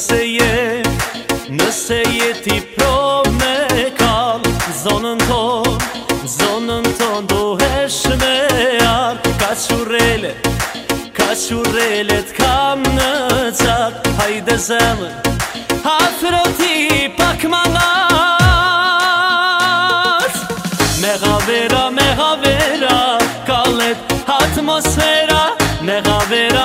Nëse je ti pro me kall zonën ton dohesh me ardh. Ka qurrelet kam në qat. Hajde zemër, afro ti pak ma nat. Me gavera, kallet atmosfera. Me gavera,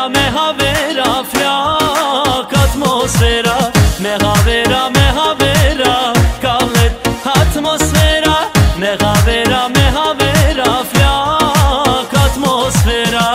flak atmosfera. Me gavera, kallet atmosfera. Me gavera, flak atmosfera.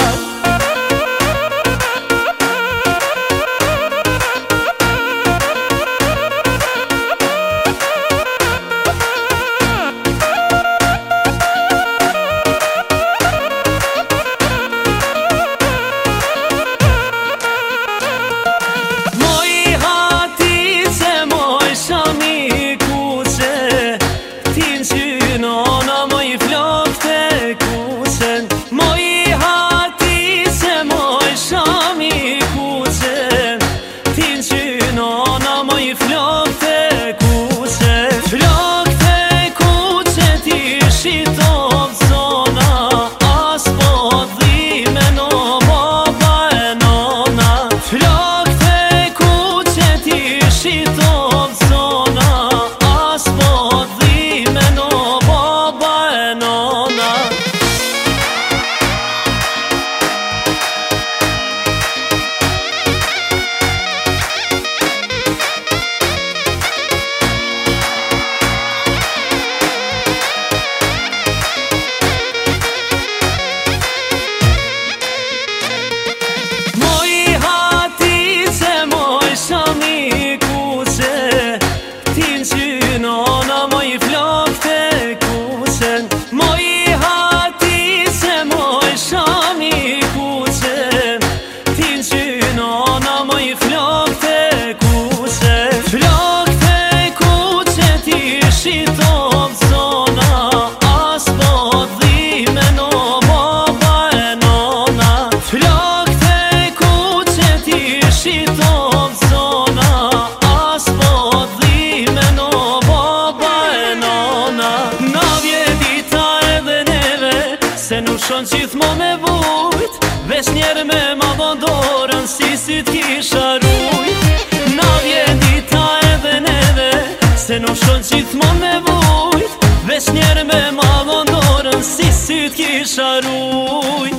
Shon qithmo me vujt, vesh njerë me ma dhondorën, si t'kisha rujt. Na vjen dita edhe neve, se nuk shon qithmo me vujt, vesh njerë me ma dhondorën, si t'kisha rujt.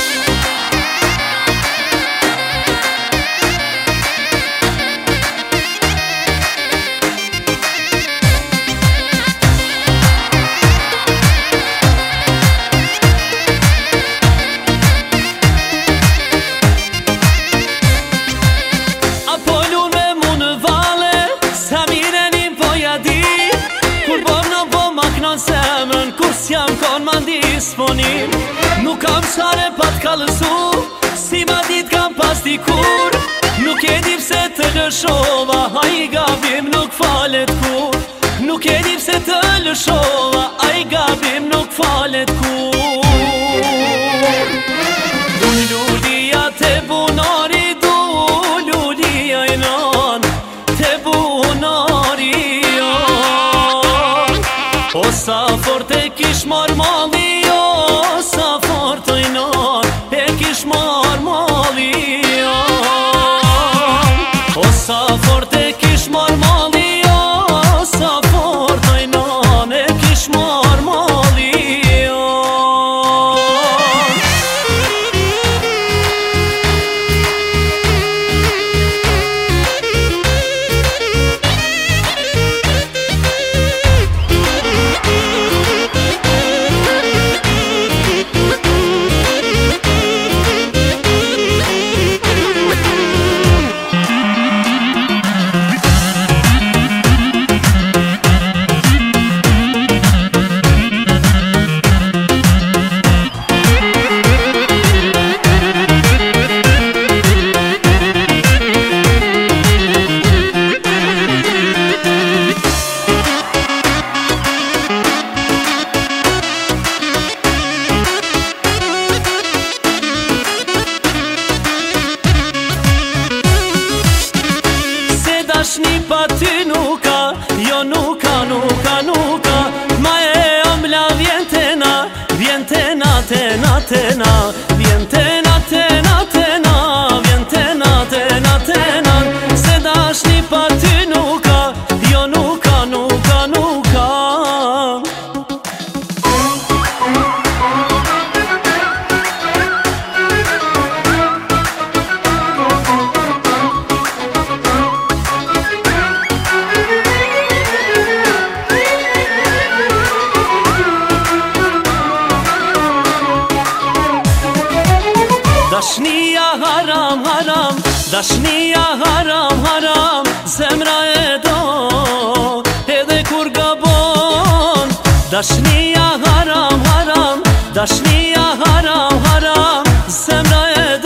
Jam kon ma disponim, nuk kam qare pa t'kallësu, si ma dit kam pas dikur. Nuk e di pse të lëshova, a i gabim nuk falet kur. Nuk e di pse të lëshova, a i gabim nuk falet kur. Du lulia te bunari, du lulia i non, te bunari o sa forte kish marr malli, o sa forte i non, e kish marr malli, o sa forte kish marr malli, o sa forte i non, e kish marr malli. tena Vjen tena, tena, tena Vjen tena, tena, tena Se dashni pa ty nuk ka Jo nuk ka, nuk ka, nuk ka Dashnia haram, haram Dashnia haram, haram Zemra e do Edhe kur gabon Dashnia haram, haram Dashnia haram, haram Zemra e